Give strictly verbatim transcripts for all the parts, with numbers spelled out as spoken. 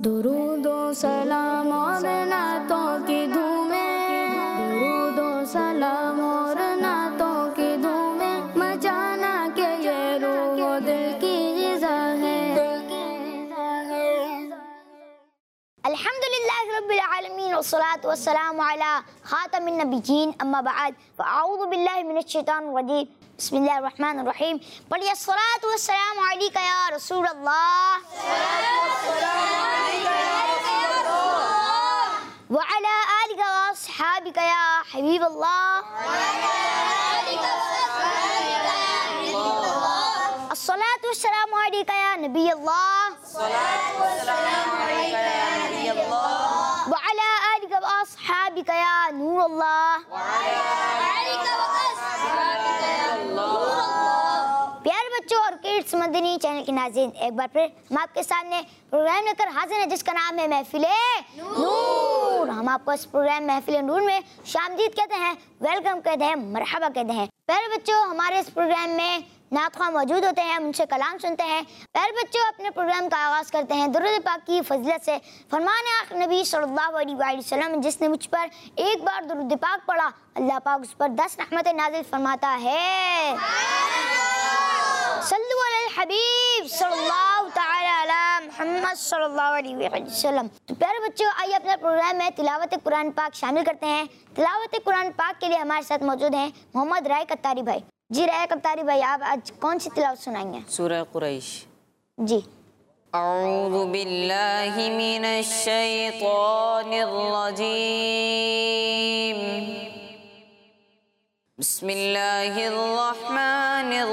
दुरूदो सलाम और नातों की धूमें, दुरूदो सलाम और नातों की धूमें, मचाना के ये रूह दिल की ग़िज़ा है। अल्हम्दुलिल्लाह रब्बिल आलमीन वस्सलातु वस्सलामु अला खातमिन नबिय्यीन अम्मा बअद फ़अऊज़ु बिल्लाहि मिनश शैतानिर रजीम बिस्मिल्लाहिर रहमानिर रहीम। पढ़िए अस्सलातु वस्सलामु अलैका या रसूल अल्लाह व अला आलिका व अस्हाबिका या हबीब अल्लाह। अस्सलातु वस्सलामु अलैका या नबी अल्लाह व अला आलिका व अस्हाबिका या नूर अल्लाह। प्यारे बच्चों और किड्स मदनी चैनल के नाज़रीन, एक बार फिर हम आपके सामने प्रोग्राम लेकर हाजिर हैं जिसका नाम है महफिले नूर। हम आपको इस प्रोग्राम महफिले नूर में शामदीद कहते हैं, वेलकम कहते हैं, मरहबा कहते हैं। प्यारे बच्चों, हमारे इस प्रोग्राम में नात ख़्वाह मौजूद होते हैं, हम उनसे कलाम सुनते हैं। प्यारे बच्चों, अपने प्रोग्राम का आगाज़ करते हैं दुरूद पाक की फजीलत से। फरमाने आक़ा नबी सल्लल्लाहु अलैहि वसल्लम, जिसने मुझ पर एक बार दुरूद पाक पढ़ा, अल्लाह पाक उस पर दस रहमतें नाज़िल फरमाता है। सल्लु अलल हबीब सल्लल्लाहु तआला अला मुहम्मद सल्लल्लाहु अलैहि वसल्लम। तो प्यारे बच्चों, आइए अपने प्रोग्राम में तिलावत कुरान पाक शामिल करते हैं। तिलावत कुरान पाक के लिए हमारे साथ मौजूद हैं मोहम्मद राय कत्तारी भाई। जी राय कत्तारी भाई, आप आज कौन सी तिलावत सुनाएंगे? सूरह कुरैश। जी। अऊज़ु बिल्लाहि मिनश शैतानिर रजीम। बिस्मिल्लाहिर रहमानिर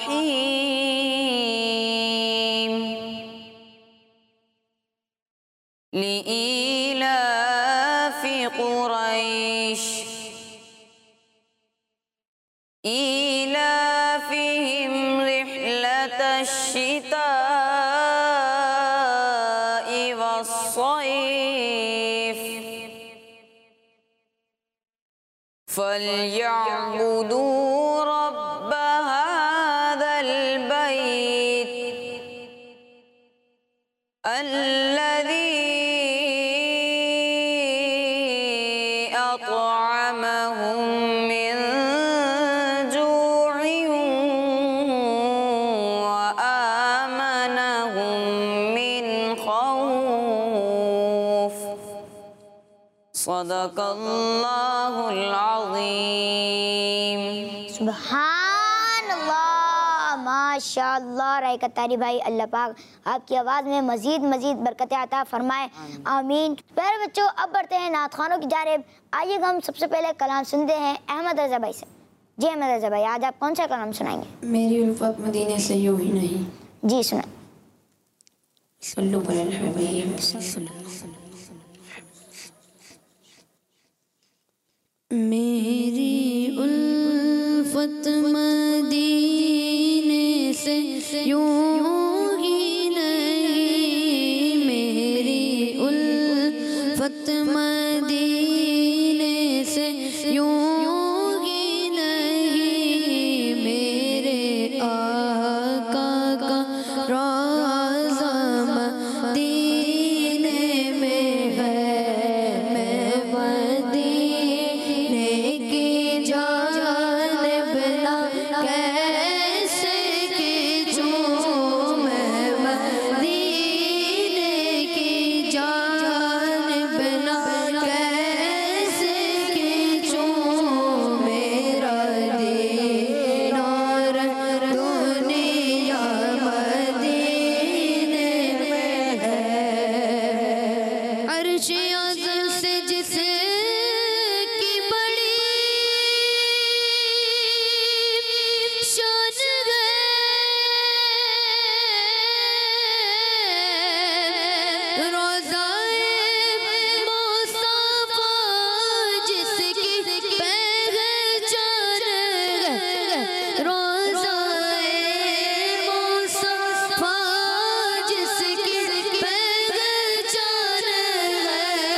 रहीम। लिईलाफि कुरैश ईलाफिहिम रिह्लतश शिताइ वस्सैफ फल्यअबुदू रब्ब हाज़ल बैत अल्लज़ी अत्अमहुम मिन जूइन व आमनहुम मिन खौफ। सदक़ल्लाहुल अज़ीम। सुबहानल्लाह, माशाअल्लाह। राय कत्तारी भाई, अल्लाह पाक आपकी आवाज़ में मज़ीद मज़ीद बरकतें अता फरमाए, आमीन। प्यारे बच्चों, अब बढ़ते हैं नात ख़्वानों की जानिब। आइए हम सबसे पहले कलाम सुनते हैं अहमद रज़ा भाई से। जी अहमद रज़ा भाई, आज आप कौन सा कलाम सुनाएंगे? मेरी उल्फत मदीने से यूं ही नहीं। जी सुना। सल्लु अलल हबीब। मेरी उल्फत मदीने से यूं ही नहीं, मेरी उल्फत मदीने से यूं ही नहीं, मेरे आका का रोज़ा मदीने में है। मैं मदीने की जानिब ना कैसे खींचूं, मैं मदीने की जानिब ना कैसे खींचूं, मेरा दीनार दुनिया मदीने में है। अर्श अज़म से जिसे की बड़ी शान है, रोज़ाए मुस्तफ़ा जिसकी पहचान है, रोज़ाए मुस्तफ़ा जिसकी पहचान है,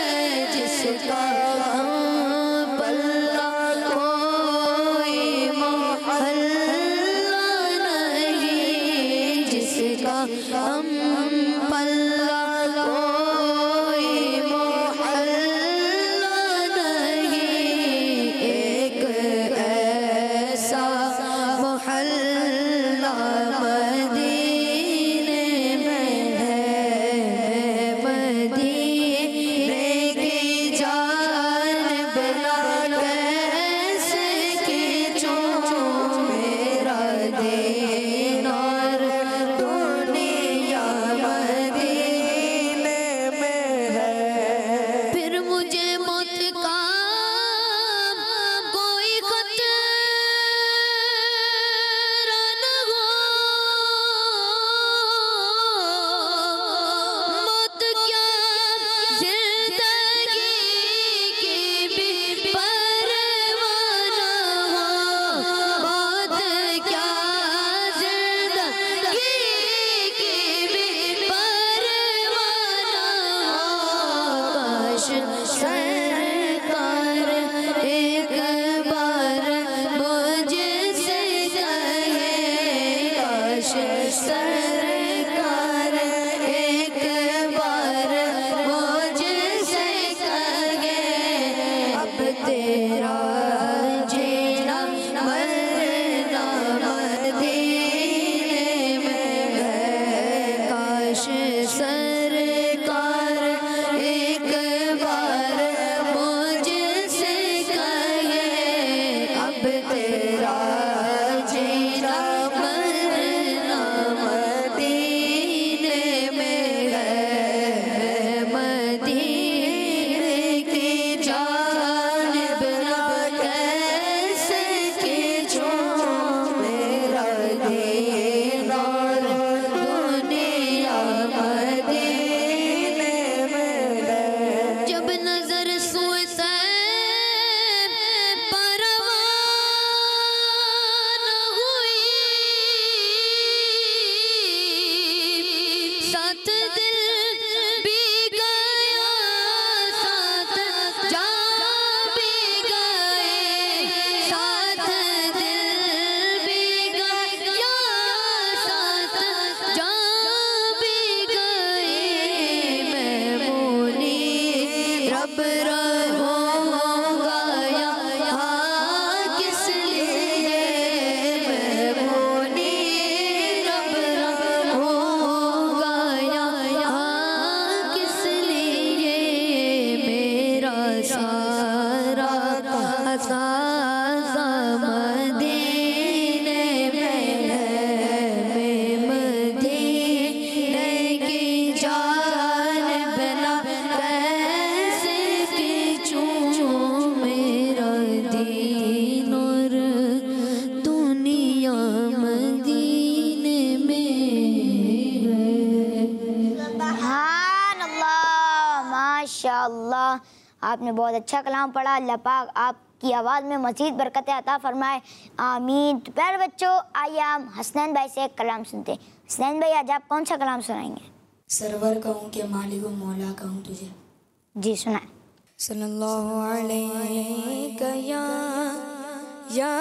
रब रहूंगा यहाँ किस लिए मैं मोनी रब रहूंगा यहाँ किस लिए मेरा सारा का सारा मदीने में है मदीने की जान बना कैसे खींचूं मेरा दीन और दुनिया मदीने में है। सुभान अल्लाह, माशाअल्लाह, आपने बहुत अच्छा कलाम पढ़ा। अल्लाह पाक आपकी आवाज़ में मज़ीद बरकत अता फरमाए, आमीन। तो प्यारे बच्चों, आइए हम हसनैन भाई से एक कलाम सुनते हैं। हसनैन भाई, आज आप कौन सा कलाम सुनाएंगे? सरवर कहूँ कि मालिक मौला कहूँ तुझे। जी सुनाए। सल्लल्लाहु अलैहि या या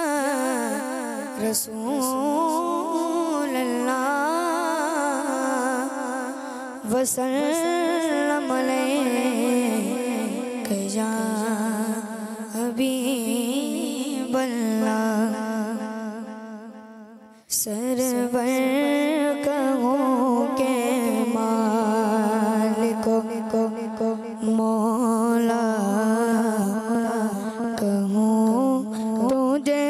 रसूल अल्लाह वसल्लम अलैहि या हबीब अल्लाह। सरवर कहूँ के मालिक को मौला कहूँ तुझे।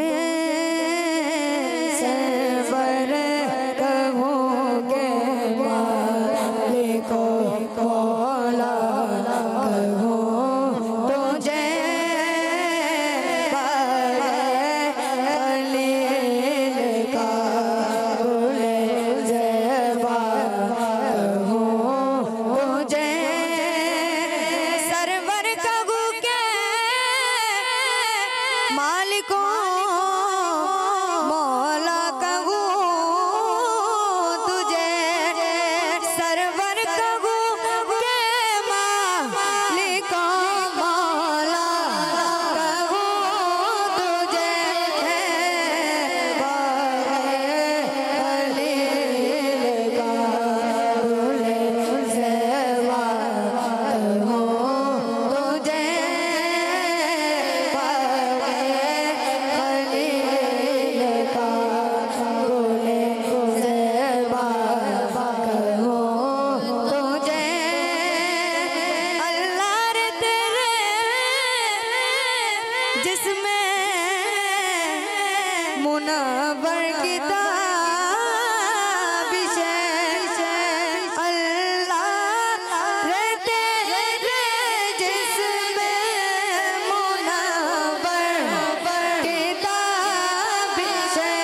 सरवर कहूँ के मालिक को मौला कहूँ तुझे। खलील का गुले ज़ेबा कहूँ तुझे। सरवर कहूँ के मालिको मौला कहूँ तुझे। सरवर कहूँ के मालिको मौला कहूँ तुझे। खलील का गुले ज़ेबा कहूँ तुझे। खलील का गुले ज़ेबा कहूँ तुझे। अल्लाह रे तेरे जिसमें मुनव्वर किताबिश है। अल्लाह रे तेरे जिसमें मुनव्वर किताबिश है।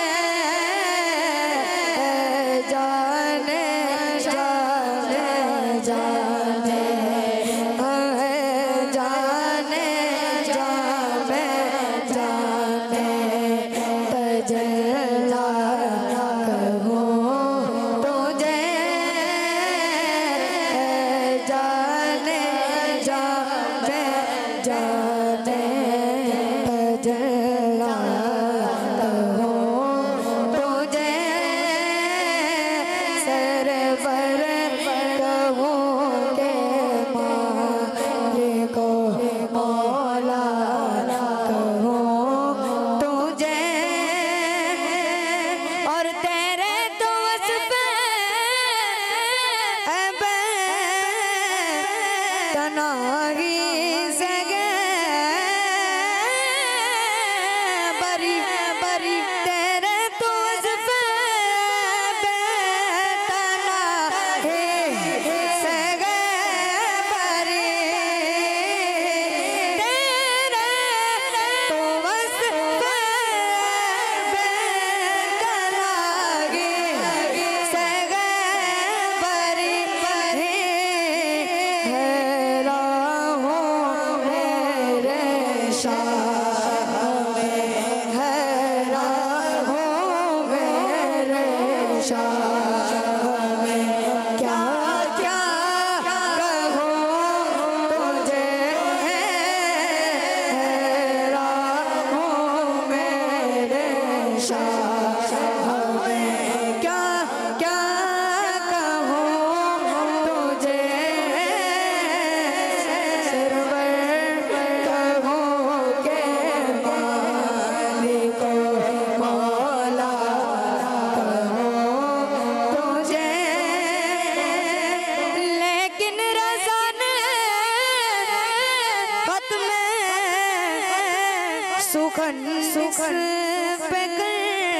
जाने जाने जाने है जाने जाने जाने तजल्ला कहूँ तुझे। जाने जाने जाने तजल्ला कहूँ तुझे। सरवर कहूँ के मालिक को मौला कहूँ तुझे। और तेरे तो वस्फ़ तनाही से बरी बरी तेरे तो वस्फ़ तनाही से बरी। तेरे तो वस्फ़ तनाही से बरी। हैरान सुखन सुखन पे कर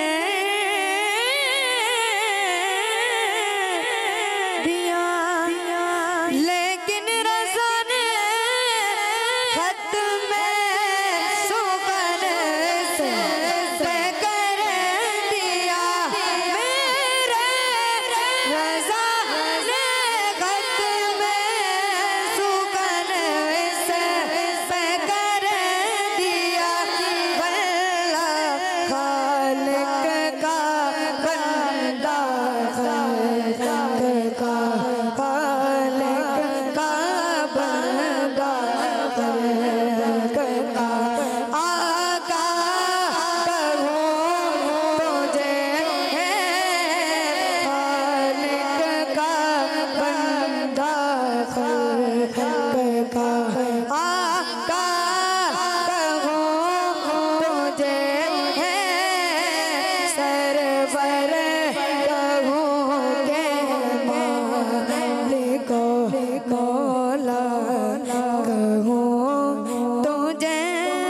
दिया, लेकिन रज़ा ने खत में सुखन से पे कर दिया। मेरे रज़ा ने खत में सुखन से पे कर दिया। अल्लाह खालिक का बंदा, खालिक का खालिक का बंदा, खालिक का आका कहूँ तुझे, खालिक का बंदा, खालिक का आका कहूँ तुझे, सरवर कहूँ के मालिक मौला कहूँ तुझे,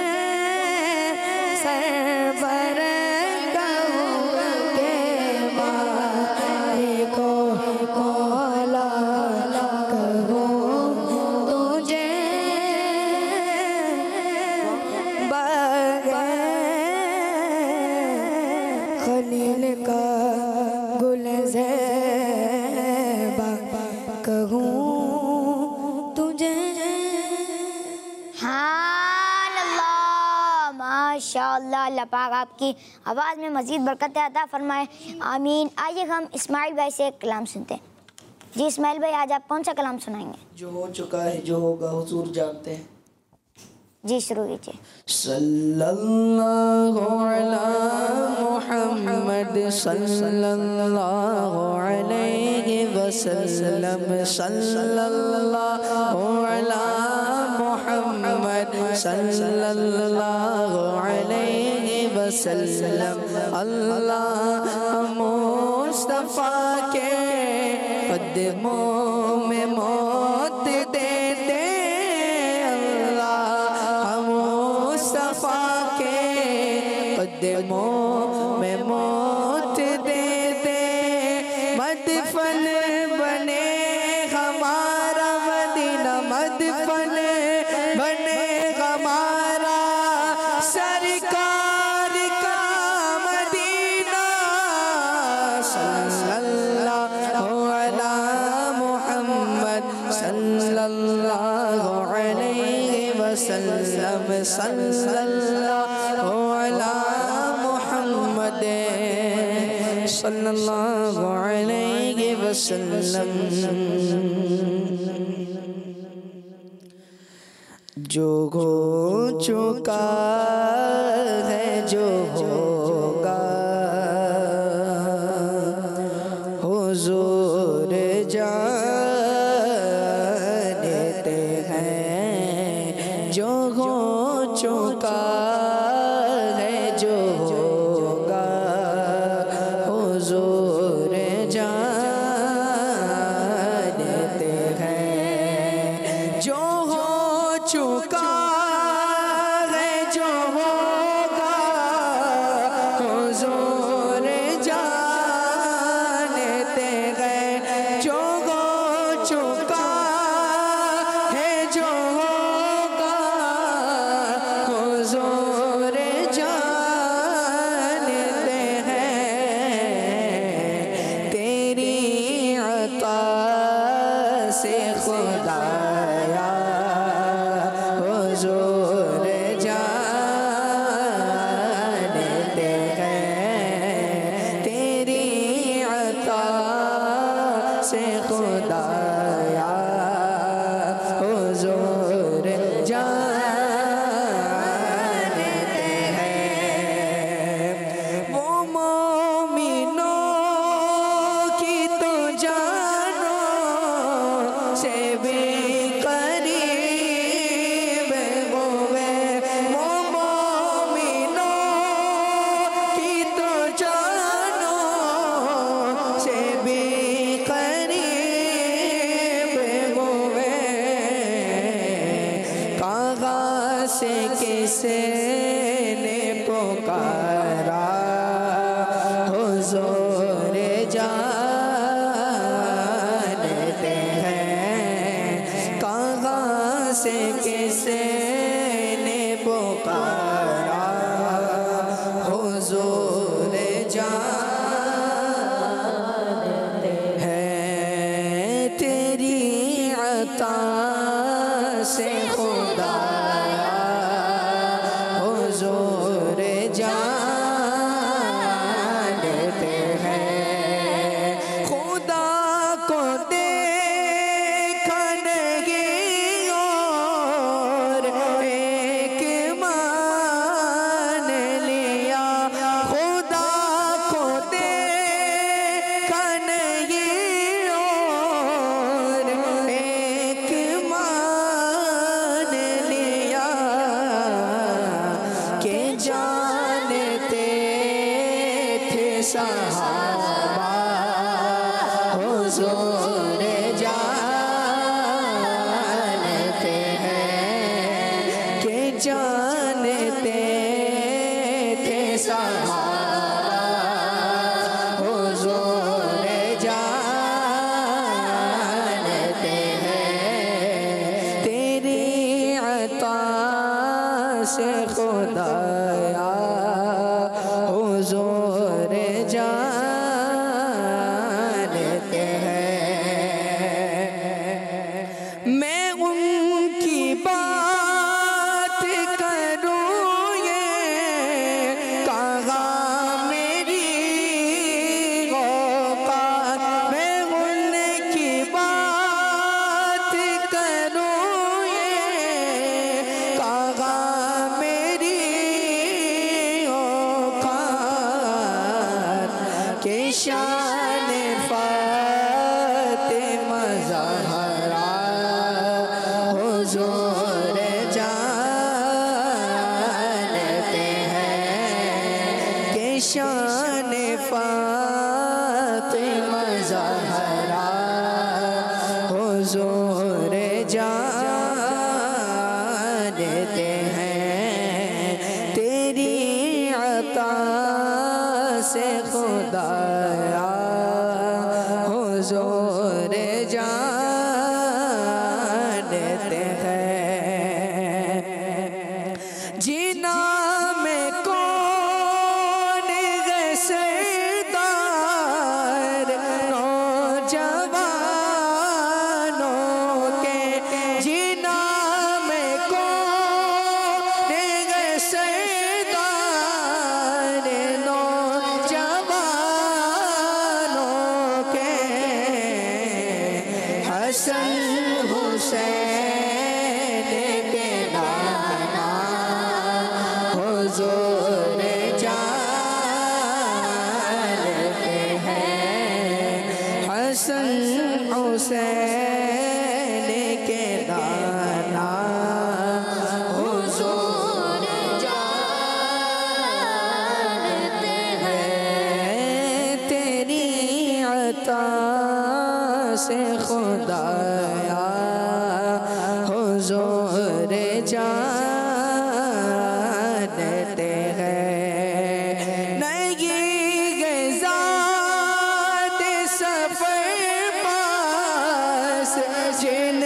सरवर कहूँ के मालिक मौला कहूँ तुझे। बगैर खलील का गुलज़ैबा कहूँ तुझे। हाँ अल्लाह, माशाअल्लाह। अल्लाह पाक आपकी आवाज़ में मज़ीद बरकत अता फरमाए, आमीन। आइए हम इस्माइल भाई से एक कलाम सुनते हैं। जी इस्माइल भाई, आज आप कौन सा कलाम सुनाएंगे? जो हो चुका है जो होगा हुजूर जानते हैं। जी शुरू कीजिए। सल्लल्लाहु अला मुहम्मद सल्लल्लाहु अलैहि वसल्लम, सल्लल्लाहु अला मुहम्मद सल्लल्लाहु अलैहि वसल्लम। अल्लाह मुस्तफा के कदमों में मौत दे दे, कदमों में मौत दे दे। मदफन बने हमारा मदीना, मदफन बने हमारा सरकार का मदीना। सल्लल्लाहु अला मुहम्मद सल्लल्लाहु अलैहि वसल्लम, सल्लल्लाहु अला मुहम्मद सल्लल्लाहु अलैहि वसल्लम। जो हो चुका है जो होगा हुजूर जानते हैं। जो हो चुका है जो होगा हुजूर जानते हैं। जो हो चुका है जो होगा हुजूर जानते हैं। जो हो चुका है जो होगा हुजूर जानते हैं। तेरी अता से खुदाया हुजूर जानते हैं। तेरी अता से खुदाया हुजूर जानते हैं। वो मोमिनों की तो जानो से भी करीब होवे। वो मोमिनों की तो जानो से भी करीब होवे। कहाँ से किसे ने पुकारा हुजूर जानते हैं कहाँ से किसे ने पुकारा हुजूर जानते हैं तेरी अता से खुदाया हुजूर जानते हैं खुदा को देखा नहीं और एक मान लिया खुदा को देखा नहीं और एक मान लिया के जानते थे सहाबा हुजूर जानते हैं के जानते थे सहाबा हुजूर जानते हैं तेरी अता से खुदाया हुजूर जानते हैं मैं उनकी बात करूँ ये कहाँ मेरी औकात मैं उनकी बात करूँ ये कहाँ मेरी औकात के शान फातिमा ज़हरा हुजूर जानते हैं के शान फातिमा ज़हरा हुजूर जानते हैं तेरी अता से खुदाया हुजूर जानते हैं जीना में कौन है सरदार नौजवानों के जीना में कौन है सरदार नौजवानों के हसन हुसैन के नाना हुजूर जानते हैं हसन हुसैन के नाना हुजूर जानते हैं तेरी अता से खुदाया हुजूर जानते हैं नहीं ज़ात सफ़र पास जिन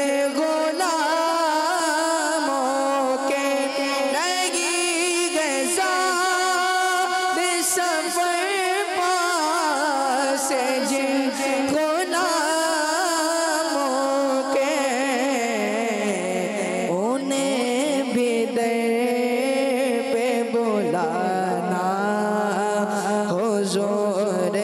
गुलामों के नहीं ज़ात सफ़र पास जिन गुलामों के उन्हें भी दर पे बुलाना हुजूर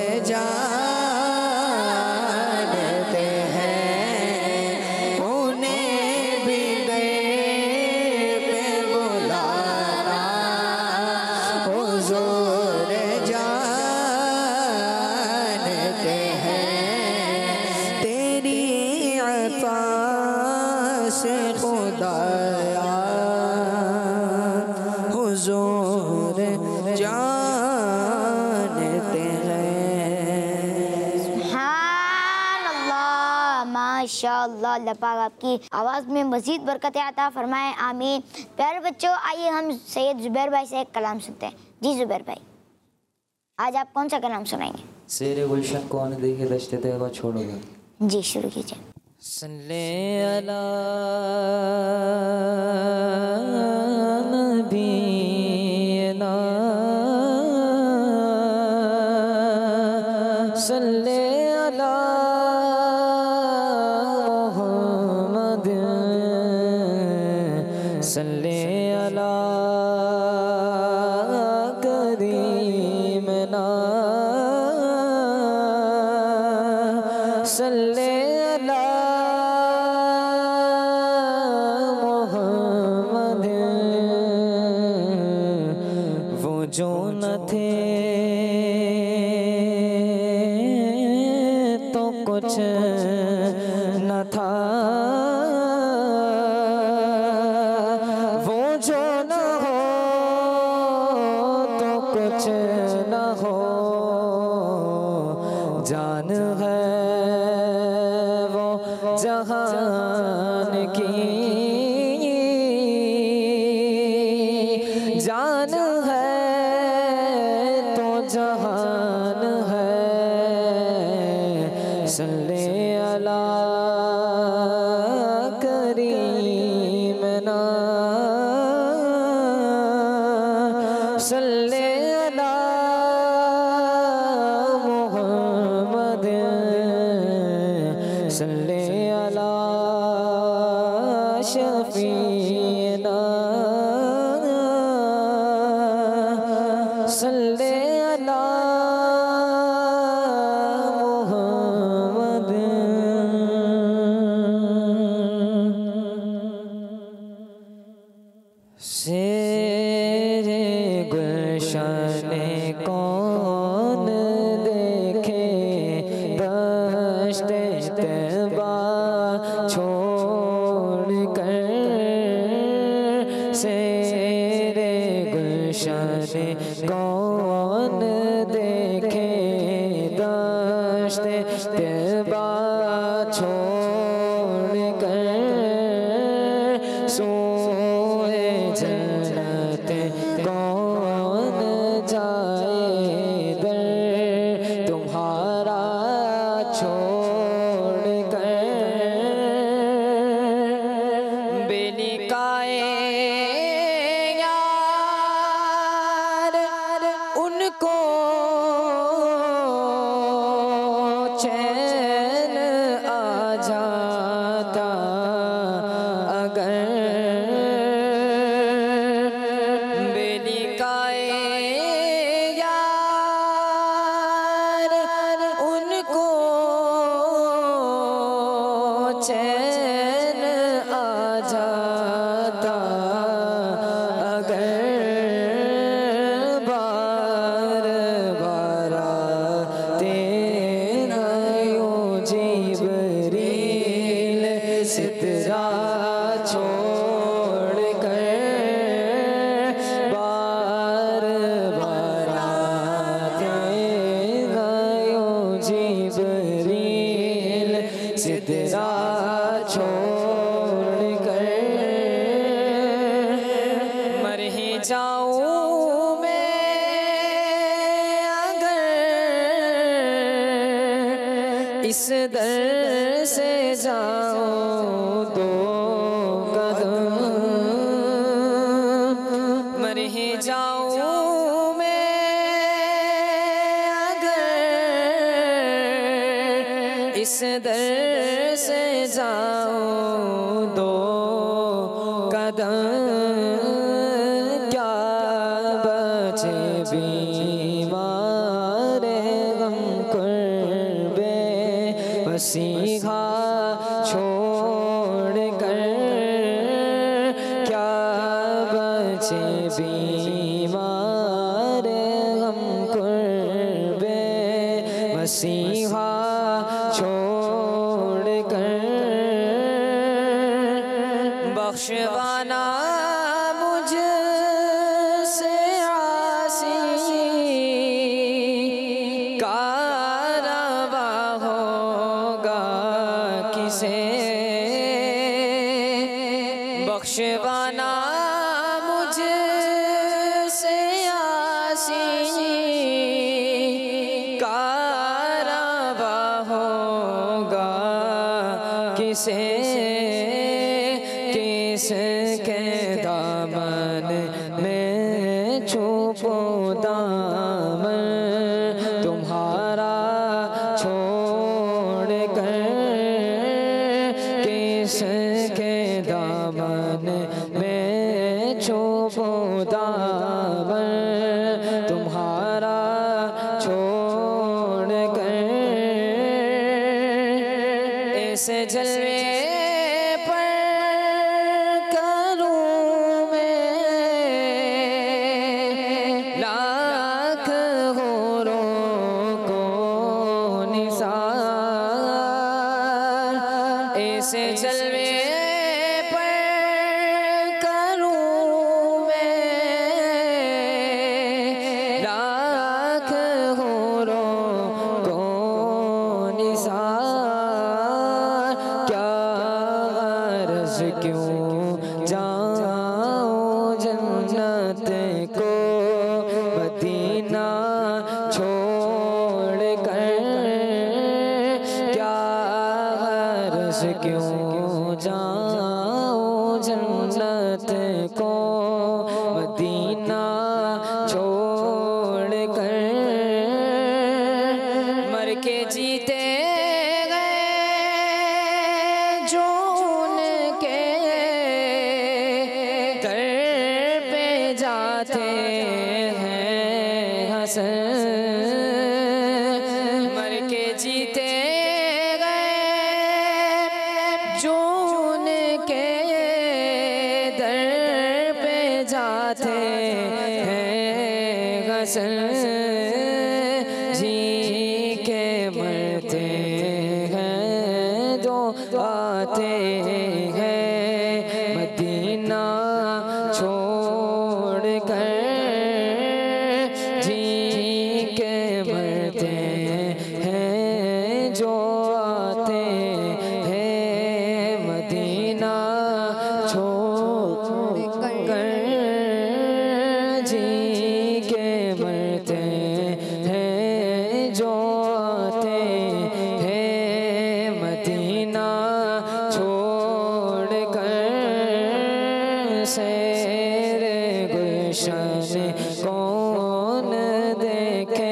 जानते हैं उन्हें भी दर पे बुलाना हुजूर जानते हैं तेरी अता से खुदाया हुजूर जानते हैं सुभान अल्लाह माशाअल्लाह, अल्लाह पाक आपकी आवाज़ में मज़ीद बरकत अता फरमाए, आमीन। प्यारे बच्चों, आइए हम सैयद ज़ुबैर भाई से एक कलाम सुनते हैं। जी ज़ुबैर भाई, आज आप कौन सा कलाम सुनाएंगे? शेर गुलशन कौन देखे दश्ते तैयबा छोड़ोगे। जी शुरू कीजिए। सल्ले अला नबीना सल्ले अला मुहम्मद सल्ले अला करीमना सल्ले अला मुहम्मद। वो जो न थे तो कुछ न था, वो जो न हो तो कुछ न हो, जान है वो जहान की, जान है तो जहान है। सल्ले अला करीमना सल्ले अला मुहम्मद सल्ले अला शफीना सल्ले अला मुहम्मद। शेरे गुलशन कौन देखे दश्ते तैयबा छोड़ कर, शेरे गुलशन कौन देखे दश्ते तैयबा छोड़ कर, सोए जन्नत कौन जाए दर तुम्हारा छोड़ कर। बेनिकाए यार उनको चैन आ जाता अगर, बेनिकाए यार उनको चैन आ जाता अगर, बार बार आते यूं जिब्रील सितरा छोड़ कर, बार बार आते यूं जिब्रील सितरा छोड़ कर। मर ही जाऊं मैं अगर इस दर से जाऊं दो कदम, मर ही जाऊं मैं अगर इस दर से जाऊं दो कदम, क्या बचे बीमार गम कुर्बे मसीहा छोड़ कर, क्या बचे बीमार गम कुर्बे मसीहा छोड़ कर। बख्शवाना मुझसे आसी का रवा होगा किसे, बख्शवाना मुझसे आसी का रवा होगा किसे किसके दामन में छुपो दामन तुम्हारा छोड़ कर किसके दामन में छुपो दामन तुम्हारा छोड़ कर ऐसे जलवे ऐसे जलवे पर करूं मैं लाख होरों को निसार क्या गर्ज क्यों जाऊं जन्नत को मदीना छोड़ कर क्या क्यों जाऊं जन्नत को मदीना छोड़ कर मर के जीते गए जो उनके दर पे जाते हैं हसन मर के जीते जो उनके दर पे जाते हैं हसन जी के मरते हैं जो आते हैं मदीना छोड़ कर जी के मरते हैं जो आते मदीना छोड़ कर जी के मरते हैं जो आते हैं मदीना छोड़ कर शेर गुलशन कौन देखे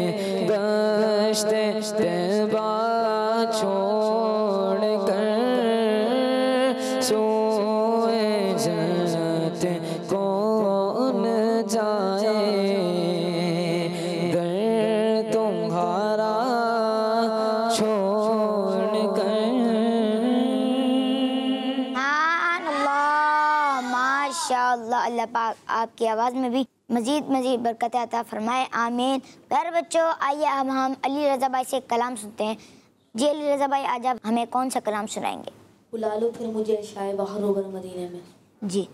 गश्ते तैबा छोड़ कर सोए जन्नत कौन जाए घर तुम्हारा छोड़ कर। माशाअल्लाह, अल्लाह पाक आपकी आवाज़ में भी मज़ीद मज़ीद बरकत अता फरमाए, आमीन। प्यारे बच्चों, आइए अब हम अली रज़ा भाई से कलाम सुनते हैं। जी अली रज़ा भाई, आज आप हमें कौन सा कलाम सुनाएंगे? बुला लो फिर मुझे शाय बहर होकर मदीने में। जी।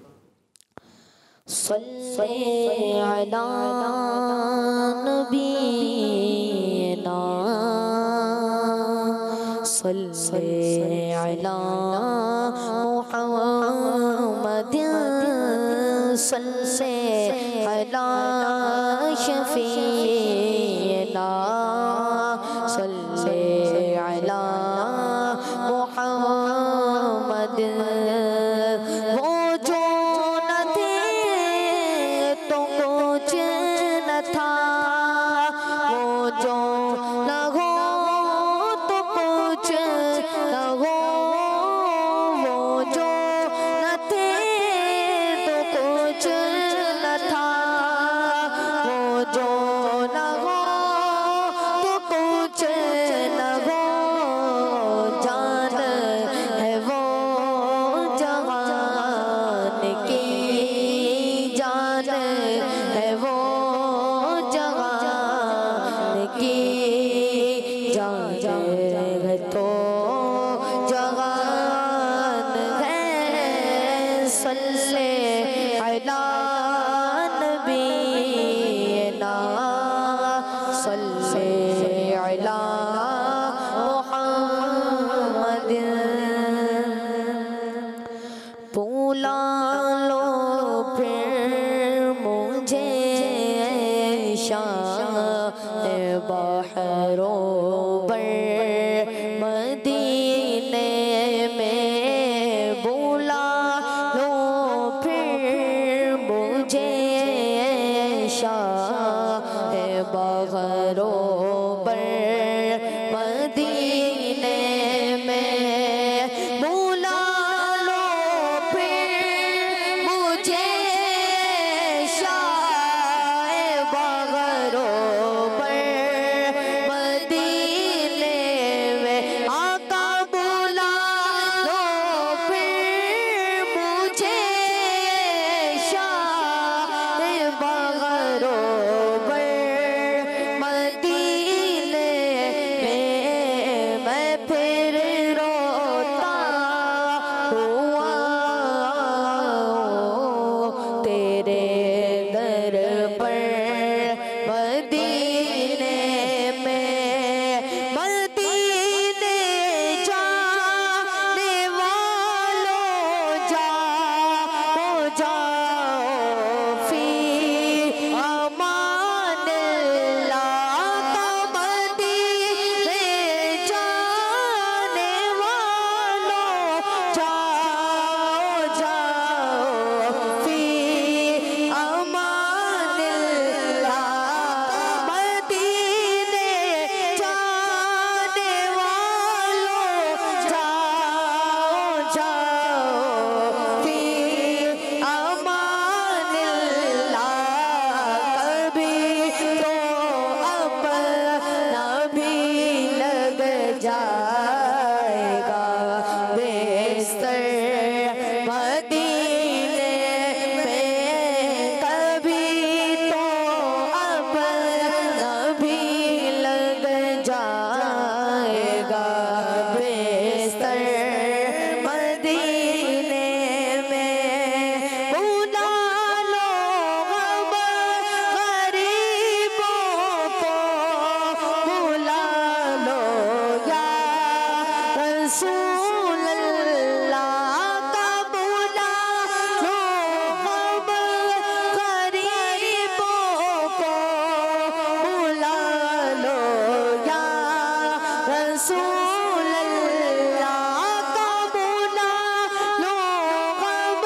सल्ले अला नबीना सल्ले अला मुहम्मदिन सल्ले अला शफीना सल्ले अला मुहम्मदिन। वो जो न थे तो कुछ न था, वो जो न हो तो कुछ न हो, वो जो न थे तो कुछ न था, वो जो न हो तो कुछ न हो। जान है वो जहान की, जान है वो जहान की, जान है तो जहान है। सल्ले अला नबीना सल्ले अला मुहम्मदिन। बुला लो फिर मुझे शाए बहरों पर मदीने में बुला लो फिर मुझे शाए बहरों पर मदीने में बुला लो फिर मुझे शाए बहरों पर मदीने में आका बुला लो फिर मुझे शाए बहरों पर मदीने में मैं फिर रोता हुआ तेरे दर पर मदीने में मदीने जाने वालों जाओ जाओ फी अमान अल्लाह का मदीने जाने वालों जाओ जाओ फी अमान अल्लाह मदीने जाने वालों जाओ जाओ फी अमान अल्लाह कभी तो अपना भी लग जाएगा बेस्तर मदीने में कभी तो अपना भी लग जाएगा बेस्तर मदीने में बुला लो हम गरीबों को बुला लो या रसूल अल्लाह का बुला लो हम गरीबों को बुला लो या रसूल अल्लाह का बुला लो हम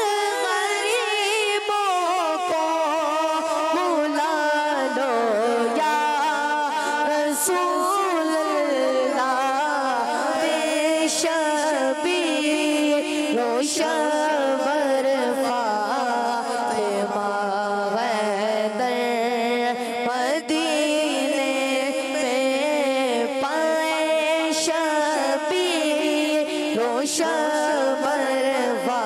गरीबों को बुला लो या रसूल अल्लाह शबी रोशन बरफा मदीने में पाए शबी रोशन बरफा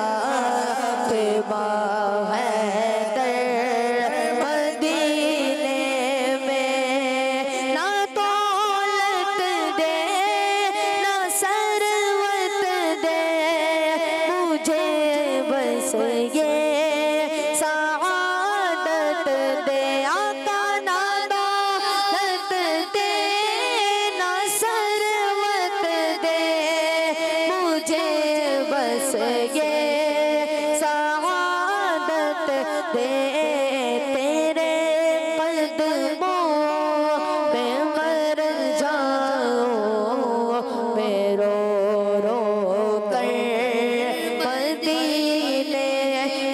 मदीने में ना दौलत दे ना सरवत दे मुझे बस ये सआदत दे आका ना दौलत दे ना सरवत दे मुझे बस ये सआदत दे तेरे कदमों में मर जाऊं मैं रो रो कर मदीने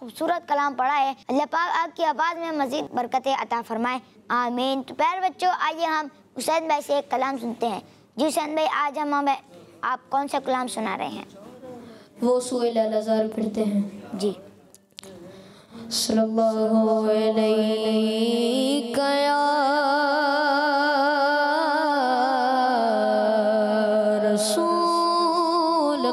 खूबसूरत कलाम पढ़ा है। अल्लाह पाक आपकी आवाज़ में मज़ीद बरकतें अता फरमाए, आमीन। तो प्यारे बच्चों, आइए हम हुसैन भाई से एक कलाम सुनते हैं। जी हुसैन भाई, आज हम हमें आप कौन सा कलाम सुना रहे हैं? वो सुहेल अल-अज़हर पढ़ते हैं। जी। सल्लल्लाहु अलैहि या रसूल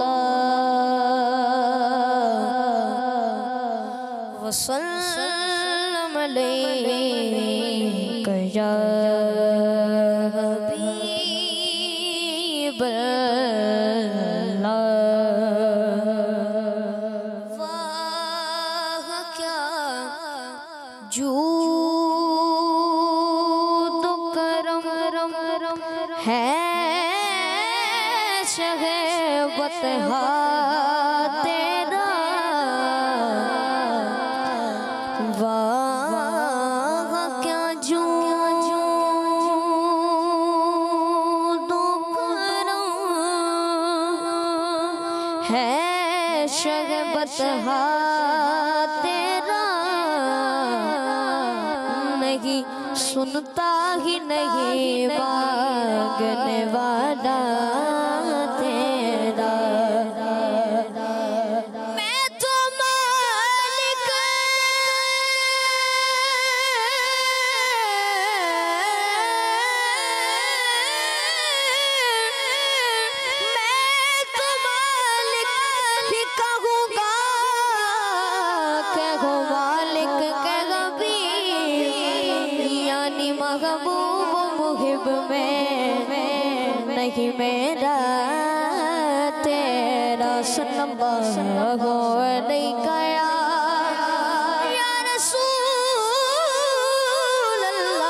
अल्लाह वसल्लम अलैहि या हबीब तेरा वाह क्या जो दो करम है शहबत तेरा, नहीं सुनता ही नहीं मांगने वाला तेरा। मैं तो मालिक मैं तो मालिक ही कहूँगा, कहो मालिक कहो भी, यानी महबूब मुहिब में नहीं मेरा तेरा। सल्लल्लाहु अलैहि या रसूल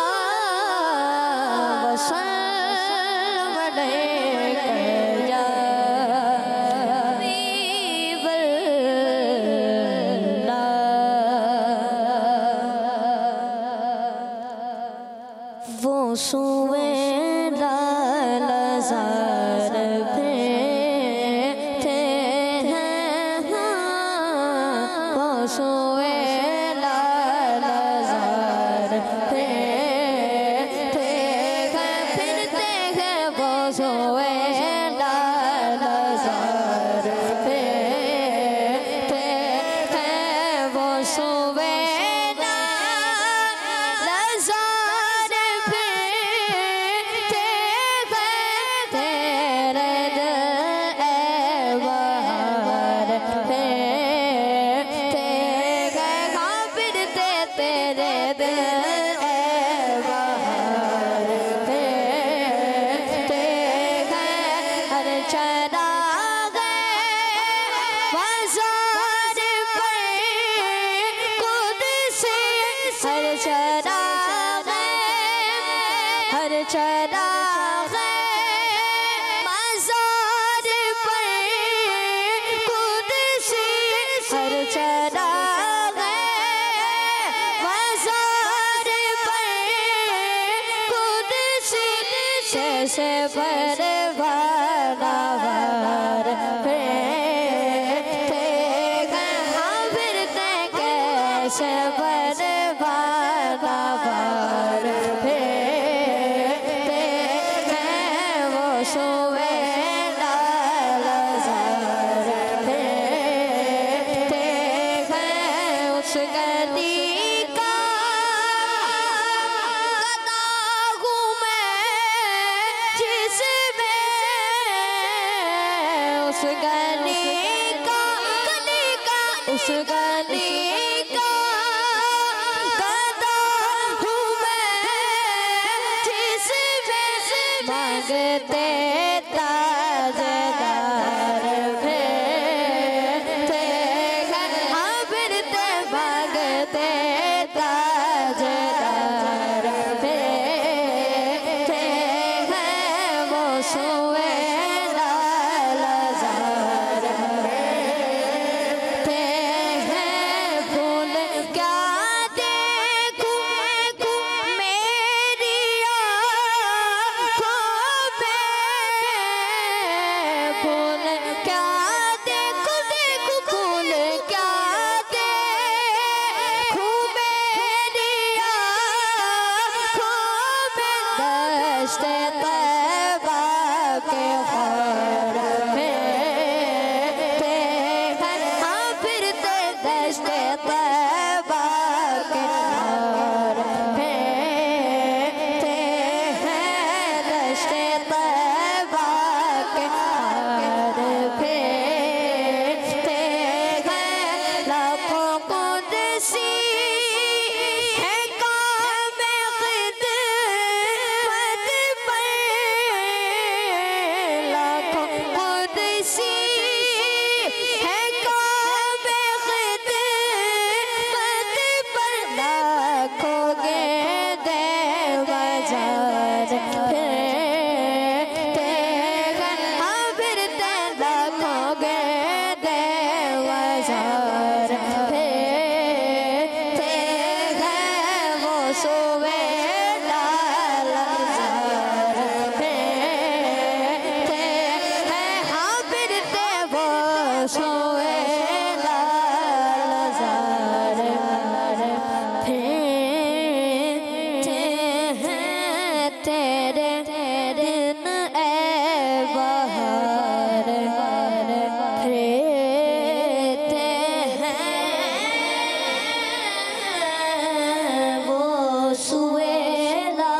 अल्लाह वसल्लम अलैहि या हबीब अल्लाह। वो सुवे से परवाना वार फिरते हाँ फिरते कैसे परवाना वार फिरते हैं वो सोए लालजार फिरते हैं उस गली उस गली का गदा हूँ मैं जिसमें मांगते ताजदार फिरते हाँ फिरते मांगते ताजदार फिरते हैं वो सोए दश्ते तैबा के खैर फेरते हैं, हाँ फिरते दश्ते तैबा के खैर फेरते हैं, दश्ते तैबा के खैर फेरते हैं। लाखों कुदसी है काम खिदमत पर, लाखों कुदसी है काम खिदमत पर, लाखोगे दे बाजार फिरते हैं, हाँ फिरते लाखोगे दे बाजार फिरते हैं, वो सोवे लाल जार फिरते हैं, हाँ फिरते वो सोवे लाल जार फिरते हैं। तेरे दिन ए बहार फिरते हैं, वो सुएला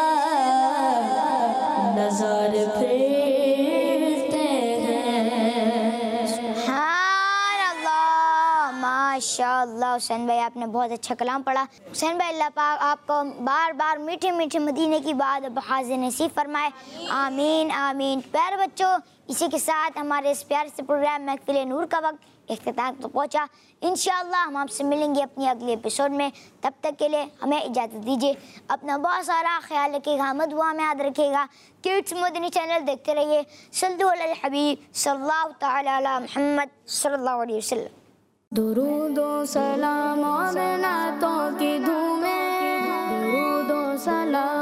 नजर फिरते हैं। सुभान अल्लाह, माशाअल्लाह। हुसैन भाई आपने बहुत अच्छा कलाम पढ़ा। हुसैन भाई अल्लाह पाक आपको बार बार मीठे मीठे मदीने की बात अब हाजिर नसीब फरमाए। आमीन आमीन। प्यारे बच्चों, इसी के साथ हमारे इस प्यारे से प्रोग्राम महफिल नूर का वक्त इख्तिताम तो पहुँचा। इंशाअल्लाह हम आपसे मिलेंगे अपनी अगले एपिसोड में। तब तक के लिए हमें इजाज़त दीजिए। अपना बहुत सारा ख्याल रखिएगा, मत दुआ में याद रखिएगा। किड्स मदनी चैनल देखते रहिए। सल्लल्लाहु अलैहि हबीब सल्लल्लाहु तआला अला मुहम्मद सल्लल्लाहु अलैहि वसल्लम। दुरूदो सलाम और नातों की धूमें, दुरूदो सलाम